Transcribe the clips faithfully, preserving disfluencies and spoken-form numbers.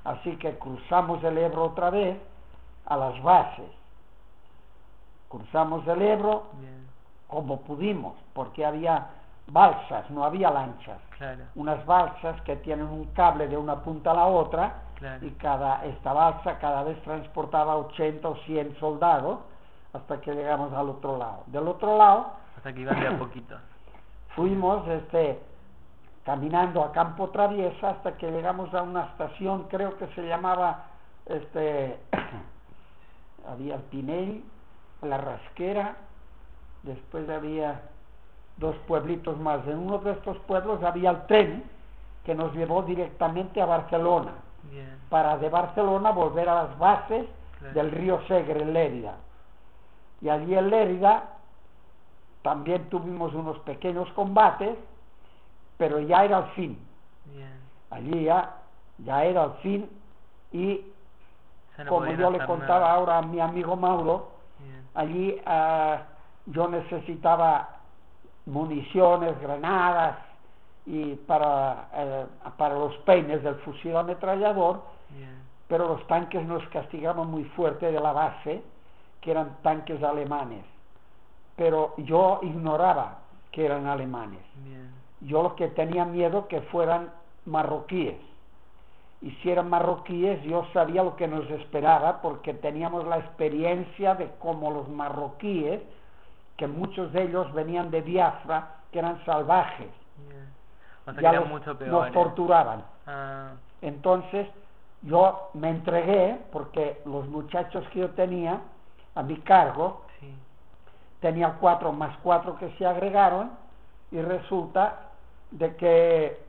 Así que cruzamos el Ebro otra vez a las bases. Cruzamos el Ebro Bien. como pudimos, porque había balsas, no había lanchas. Claro. Unas balsas que tienen un cable de una punta a la otra, Claro. y cada esta balsa cada vez transportaba ochenta o cien soldados hasta que llegamos al otro lado. Del otro lado Hasta que iban de a poquito. fuimos este caminando a campo traviesa hasta que llegamos a una estación, creo que se llamaba este había el Pinell, la Rasquera, después había dos pueblitos más. En uno de estos pueblos había el tren que nos llevó directamente a Barcelona. Bien. Para de Barcelona volver a las bases Claro. del río Segre, en Lérida. Y allí en Lérida también tuvimos unos pequeños combates, pero ya era el fin. Bien. Allí ya, ya era el fin, y Ya no como podían yo le hacer contaba nada. ahora a mi amigo Mauro, Bien. allí uh, yo necesitaba municiones, granadas y para, eh, para los peines del fusil ametrallador, Bien. pero los tanques nos castigaban muy fuerte de la base, que eran tanques alemanes, pero yo ignoraba que eran alemanes. Bien. Yo lo que tenía miedo que fueran marroquíes, y si eran marroquíes yo sabía lo que nos esperaba, porque teníamos la experiencia de cómo los marroquíes, que muchos de ellos venían de Biafra, que eran salvajes, Bien. O sea ya que era los- mucho peor. nos ¿eh? torturaban. Ah, Entonces yo me entregué, porque los muchachos que yo tenía a mi cargo, sí. tenía cuatro más cuatro que se agregaron, y resulta de que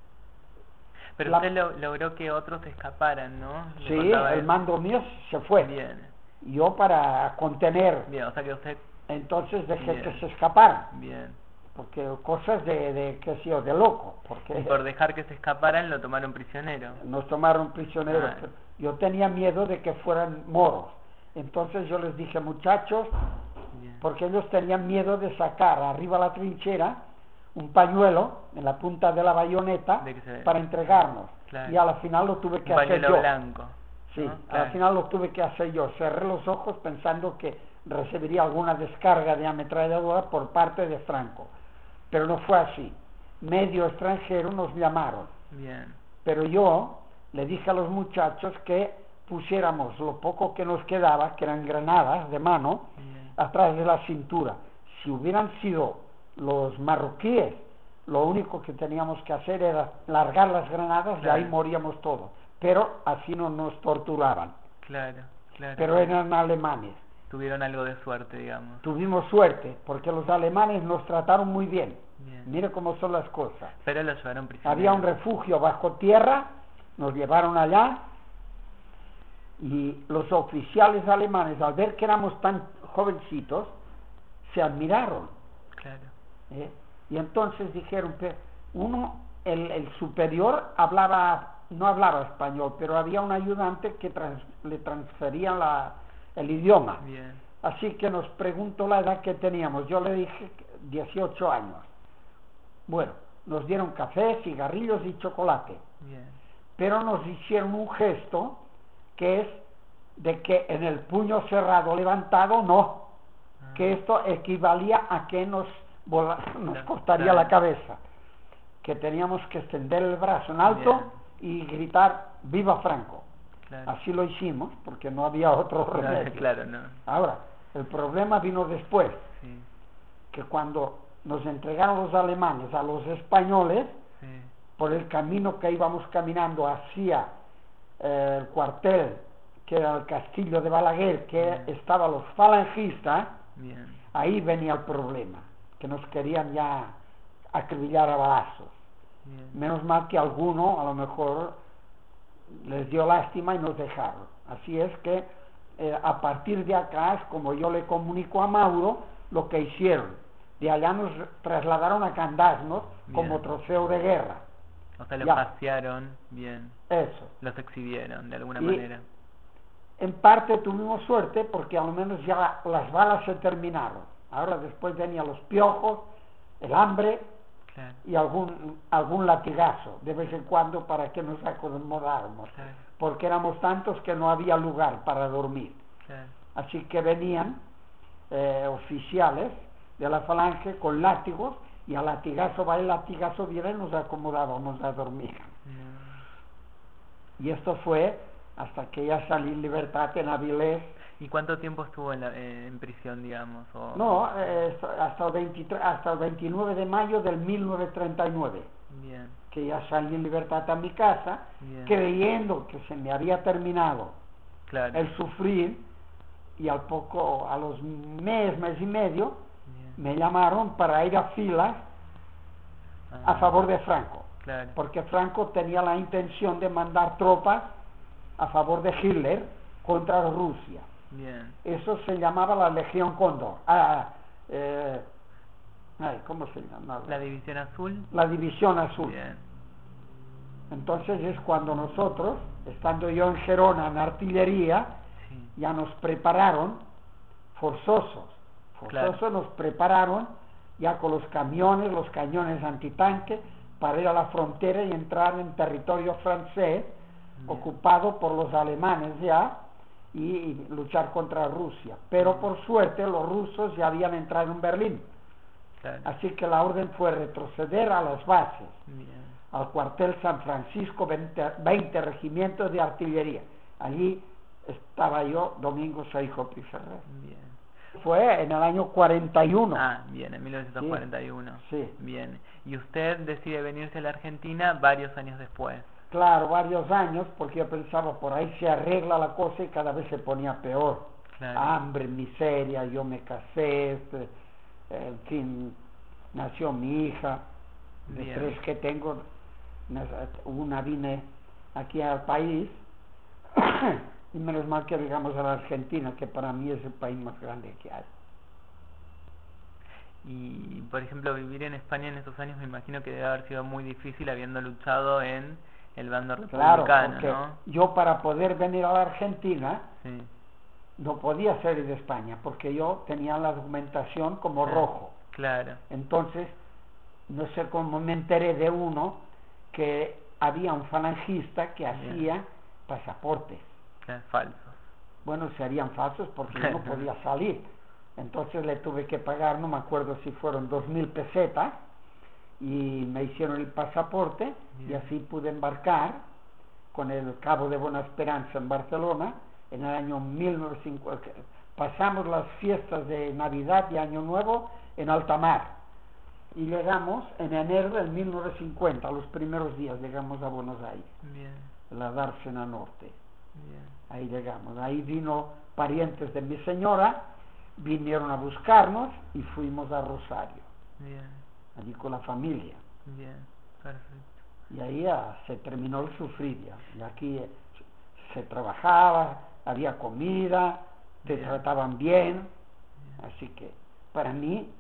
Pero la- usted lo- logró que otros escaparan, ¿no? Me sí, contaba el él. mando mío se fue. Bien. Yo para contener, Bien, o sea que usted... entonces dejé Bien. que se escaparan, Bien. porque cosas de, de qué sé yo, de loco, porque Y por dejar que se escaparan lo tomaron prisionero. nos tomaron prisioneros. Ah. Yo tenía miedo de que fueran moros, entonces yo les dije, muchachos, Bien. porque ellos tenían miedo de sacar arriba a la trinchera un pañuelo en la punta de la bayoneta De que se- para entregarnos. Claro. Y a la final lo tuve que Un hacer pañuelo yo. blanco. Sí, ¿no? a la Claro. final lo tuve que hacer yo. Cerré los ojos pensando que recibiría alguna descarga de ametralladora por parte de Franco, pero no fue así. Medio extranjero nos llamaron, Bien. pero yo le dije a los muchachos que pusiéramos lo poco que nos quedaba, que eran granadas de mano, Bien. atrás de la cintura. Si hubieran sido los marroquíes, lo único que teníamos que hacer era largar las granadas, Claro. y ahí moríamos todos, pero así no nos torturaban. Claro, claro. Pero eran alemanes. Tuvieron algo de suerte, digamos. Tuvimos suerte, porque los alemanes nos trataron muy bien. Bien. Mire cómo son las cosas. Pero lo llevaron prisionero. Había un refugio bajo tierra, nos llevaron allá, y los oficiales alemanes, al ver que éramos tan jovencitos, se admiraron, Claro. ¿eh? Y entonces dijeron, que uno, el, el superior hablaba, no hablaba español, pero había un ayudante que trans, le transfería la, el idioma. Bien. Así que nos preguntó la edad que teníamos. Yo le dije dieciocho años. Bueno, nos dieron café, cigarrillos y chocolate, Bien. pero nos hicieron un gesto que es de que en el puño cerrado levantado no, Ah. que esto equivalía a que nos, vola, nos Claro, cortaría claro. la cabeza, que teníamos que extender el brazo en alto y gritar ¡Viva Franco! Claro. Así lo hicimos, porque no había otro No, remedio. claro, no. Ahora, el problema vino después, Sí. que cuando nos entregaron los alemanes a los españoles, Sí. por el camino que íbamos caminando hacia eh, el cuartel, que era el castillo de Balaguer, que Bien. estaban los falangistas, Bien. ahí venía el problema, que nos querían ya acribillar a balazos. Bien. Menos mal que alguno a lo mejor les dio lástima y nos dejaron. Así es que eh, a partir de acá es como yo le comunico a Mauro lo que hicieron. De allá nos trasladaron a Candasnos como Bien. trofeo de guerra. O sea, los Ya. pasearon bien. Eso. Los exhibieron de alguna Y manera. en parte tuvimos suerte porque a lo menos ya las balas se terminaron. Ahora después venían los piojos, el hambre Claro. y algún algún latigazo de vez en cuando para que nos acomodáramos, Claro. porque éramos tantos que no había lugar para dormir. Claro. Así que venían eh, oficiales de la falange con látigos, y al latigazo va, el latigazo viene, y nos acomodábamos a dormir. No. Y esto fue hasta que ya salí en libertad en Avilés. ¿Y cuánto tiempo estuvo en, la, eh, en prisión, digamos? O... No, eh, hasta, el veintitrés, hasta el veintinueve de mayo del mil novecientos treinta y nueve, Bien. que ya salí en libertad a mi casa, Bien. creyendo que se me había terminado Claro. el sufrir, y al poco, a los mes, mes y medio, Bien. me llamaron para ir a filas Ah, a favor de Franco, claro. porque Franco tenía la intención de mandar tropas a favor de Hitler contra Rusia. Bien. Eso se llamaba la Legión Cóndor. Ah, eh, ay, ¿cómo se llama? ¿La División Azul? La División Azul. Bien. Entonces es cuando nosotros, estando yo en Gerona en artillería, Sí. ya nos prepararon, forzosos, forzosos Claro. nos prepararon ya con los camiones, los cañones antitanque, para ir a la frontera y entrar en territorio francés, Bien. ocupado por los alemanes ya, y, y luchar contra Rusia. Pero por suerte los rusos ya habían entrado en Berlín. Claro. Así que la orden fue retroceder a las bases, Bien. al cuartel San Francisco, veinte, veinte regimientos de artillería. Allí estaba yo, Domingo Saijo Piferrer. Bien. Fue en el año cuarenta y uno. Ah, bien, en mil novecientos cuarenta y uno. Sí, sí. Bien. Y usted decide venirse a la Argentina varios años después. Claro, varios años, porque yo pensaba, por ahí se arregla la cosa, y cada vez se ponía peor. Claro. Hambre, miseria, yo me casé, este, en fin, nació mi hija, de Bien. tres que tengo, una vine aquí al país, y menos mal que llegamos a la Argentina, que para mí es el país más grande que hay. Y, por ejemplo, vivir en España en esos años me imagino que debe haber sido muy difícil habiendo luchado en el bando Claro, republicano, porque ¿no? yo para poder venir a la Argentina Sí. no podía ser de España, porque yo tenía la documentación como Ah, rojo. Claro. Entonces, no sé cómo me enteré de uno que había un falangista que Bien. hacía pasaportes. Claro, falsos. Bueno, serían falsos porque yo no podía salir. Entonces le tuve que pagar, no me acuerdo si fueron dos mil pesetas, y me hicieron el pasaporte. Bien. Y así pude embarcar con el Cabo de Buena Esperanza en Barcelona en el año mil novecientos cincuenta. Pasamos las fiestas de Navidad y Año Nuevo en alta mar, y llegamos en enero del mil novecientos cincuenta, los primeros días llegamos a Buenos Aires, Bien. la Dársena Norte. Bien. Ahí llegamos, ahí vino parientes de mi señora, vinieron a buscarnos y fuimos a Rosario, Bien. allí con la familia. Bien. Perfecto. Y ahí ya se terminó el sufrir ya. Y aquí eh, se trabajaba, había comida, te Bien. trataban bien. Bien. Así que para mí,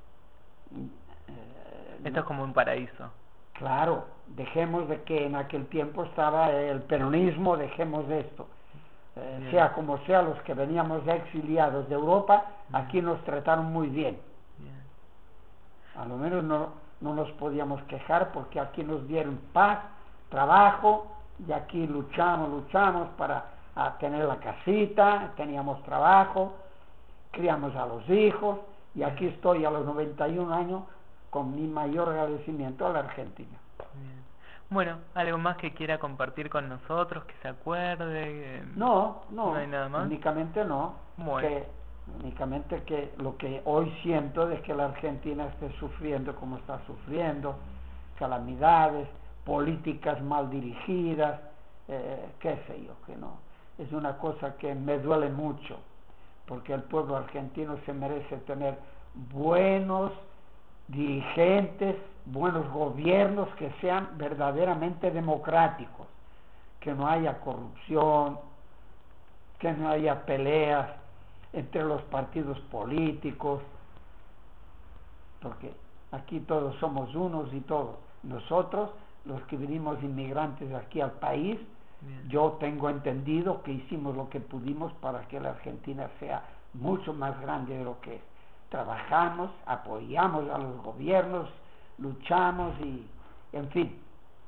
eh, Esto no- es como un paraíso. claro, dejemos de que en aquel tiempo estaba el peronismo, dejemos de esto. Eh, Bien. sea como sea, los que veníamos exiliados de Europa, Bien. aquí nos trataron muy bien. Bien. A lo menos no, no nos podíamos quejar, porque aquí nos dieron paz, trabajo, y aquí luchamos, luchamos para a tener la casita, teníamos trabajo, criamos a los hijos, y aquí estoy a los noventa y un años con mi mayor agradecimiento a la Argentina. Bien. Bueno, ¿algo más que quiera compartir con nosotros, que se acuerde? Eh, No, no, ¿No hay nada más? únicamente no, Bueno. que únicamente que lo que hoy siento de que la Argentina esté sufriendo como está sufriendo, calamidades, políticas mal dirigidas, eh, qué sé yo, que no, es una cosa que me duele mucho, porque el pueblo argentino se merece tener buenos dirigentes, buenos gobiernos que sean verdaderamente democráticos, que no haya corrupción, que no haya peleas entre los partidos políticos, porque aquí todos somos unos y todos. Nosotros, los que vinimos inmigrantes aquí al país, Bien. yo tengo entendido que hicimos lo que pudimos para que la Argentina sea mucho más grande de lo que es. Trabajamos, apoyamos a los gobiernos, luchamos y, en fin,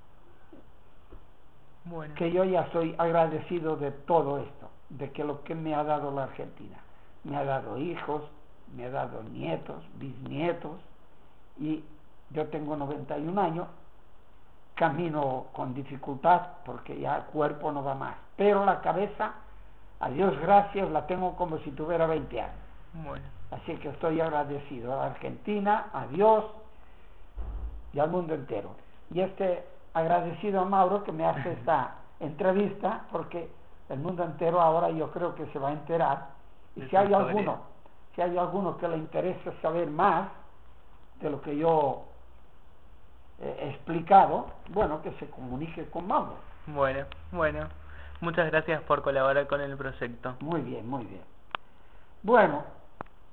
Bueno, que yo ya estoy agradecido de todo esto, de que lo que me ha dado la Argentina. Me ha dado hijos, me ha dado nietos, bisnietos, y yo tengo noventa y un años, camino con dificultad porque ya el cuerpo no va más, pero la cabeza, a Dios gracias, la tengo como si tuviera veinte años. bueno, Así que estoy agradecido a la Argentina, a Dios y al mundo entero. Y este agradecido a Mauro que me hace esta entrevista, porque el mundo entero ahora yo creo que se va a enterar. Y de si su hay historia. alguno, si hay alguno que le interese saber más de lo que yo he explicado, bueno, que se comunique con Mauro. Bueno, bueno. Muchas gracias por colaborar con el proyecto. Muy bien, muy bien. Bueno,